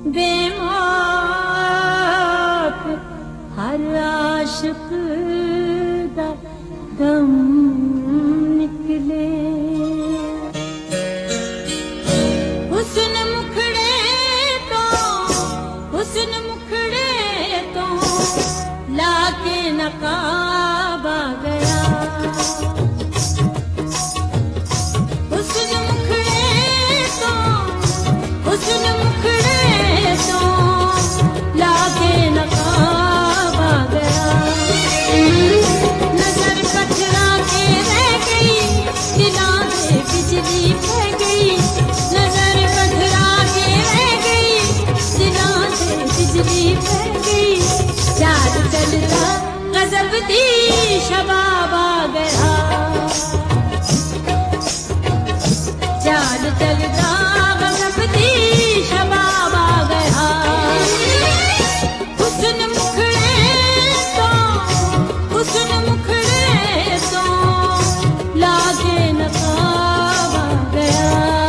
बेमाप हर आशिक दा दम निकले। हुस्न मुखड़े तो लाके नकाब आ गया। हुस्न मुखड़े तो लाके नकाब आ गया। नजर कठरा के रह गई, दिलां से बिजली बह गई। नजर कठरा के रह गई, दिलां से बिजली बह गई। चाँद चलता गजब दी शबाब आ गया। चाँद चलता गजब दी शबाब आ गया। हुस्न मुखड़े तो लागे नकाब आ गया।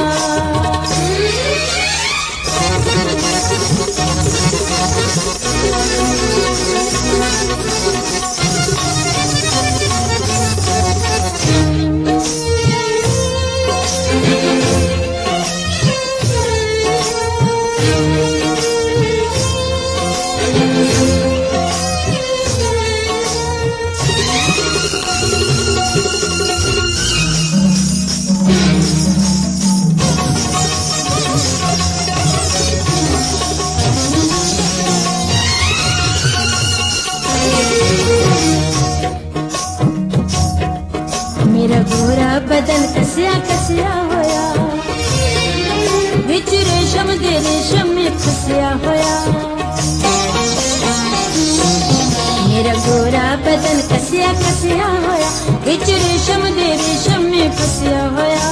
मेरा गोरा बदन कसिया कसिया होया, विच रेशम दे रेशम में फसिया होया। मेरा गोरा बदन कसिया कसिया होया, विच रेशम दे रेशम में फसिया होया।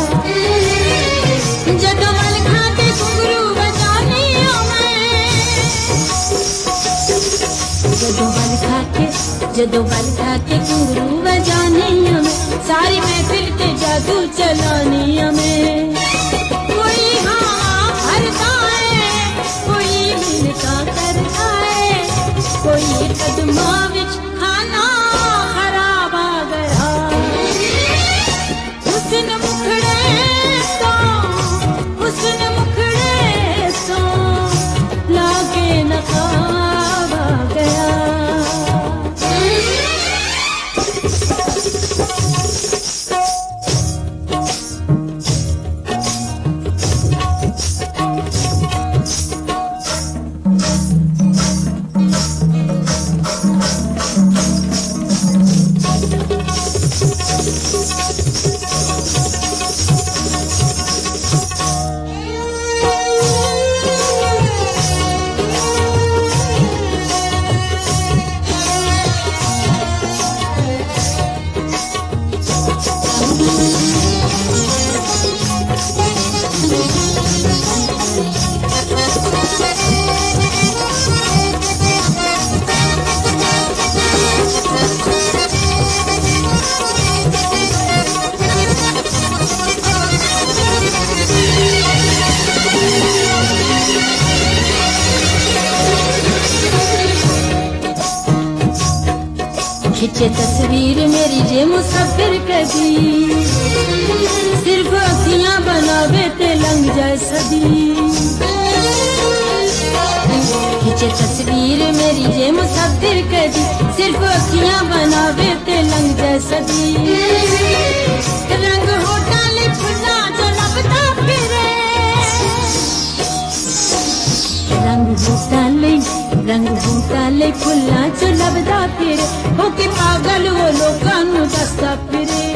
जदों वल खाके घुंघरू बजानी जदों वल खाके घुंघरू बजानी हमें, सारी महफिल के जादू चलानी हमें। कोई हाँ भरता है, कोई मिलता करता है, कोई कदमा विच खाना खराब आ गया। हुस्न मुखड़े तो लागे नकाब आ गया। खिंचे तस्वीर मेरी जे मुसाफिर कदी, सिर्फ अखियां बनावे ते लंघ जाए सदी। खिंचे तस्वीर मेरी जे मुसाफिर कदी, सिर्फ अखियां बनावे ते लंघ जाए सदी। रंग होठा ले फुला जो लभदा फिरे, रंग बूटा ले फुल्ला जो लभदा फिरे। होके पागल वो लोकां नू दसदा फिरे।